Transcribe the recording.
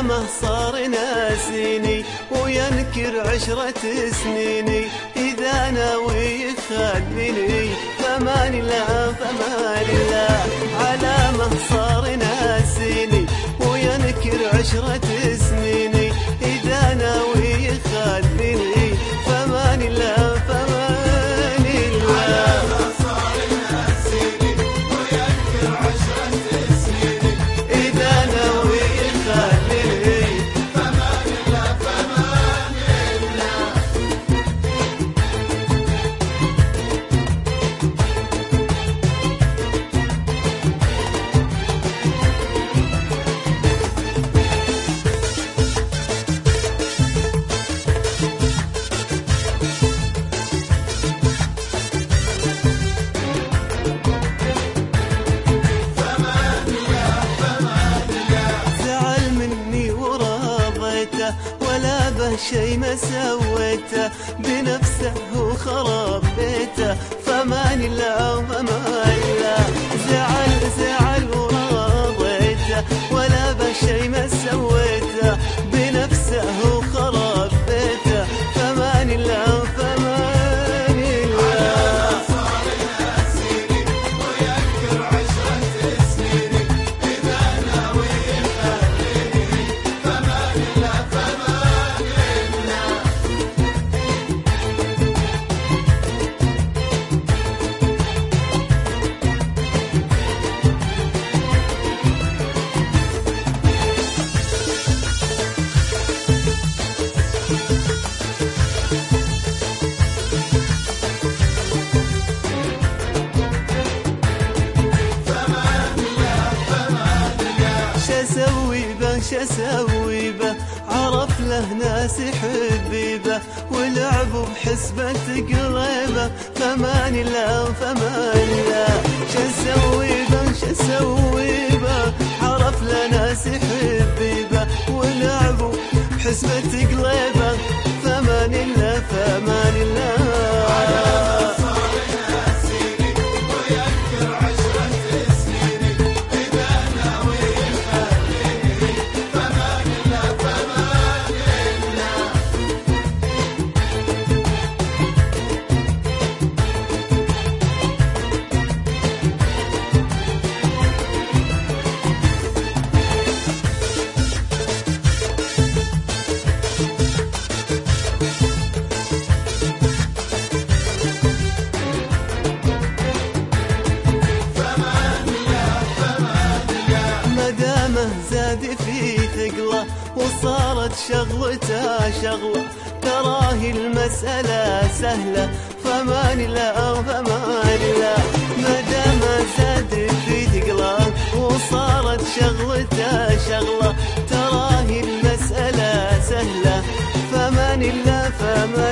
علامه صار ناسيني وينكر 10 سنيني، إذا ناوي يخذني فمان الله فمان الله. علامه صار ناسيني وينكر 10 سنيني، إذا ناوي يخذني فمان الله فمان الله. علامه صار ناسيني وينكر 10 سنيني، إذا ناوي يخذني فمان الله فمان الله. زعل مني ورضيته ولا به شي ما سويته، بنفسه وخرب بيته فمان الله فمان الله. زعل ورضيته ولا به شي ما سويته، بنفسه وخرب بيته فمان الله فمان الله. صار ناسيني وينكر 10 سنيني، إذا ناوي يخليني فمان الله فمان الله. شسوي به عرف له ناس حبيبه ولعبوا بحسبة قليبه فمان الله فمان الله. شسوي به عرف له ناس حبيبه ولعبوا بحسبة قليبه فمان الله فمان الله. صار ناسيني وينكر 10 سنيني، إذا ناوي يخليني فمان الله فمان الله. مدامه زاد في ثقله وصارت شغلته شغله، تراهي المسألة سهلة فمان الله فمان الله. مدامه زاد في ثقله وصارت شغلته شغله، تراهي المسألة سهلة فمان الله فمان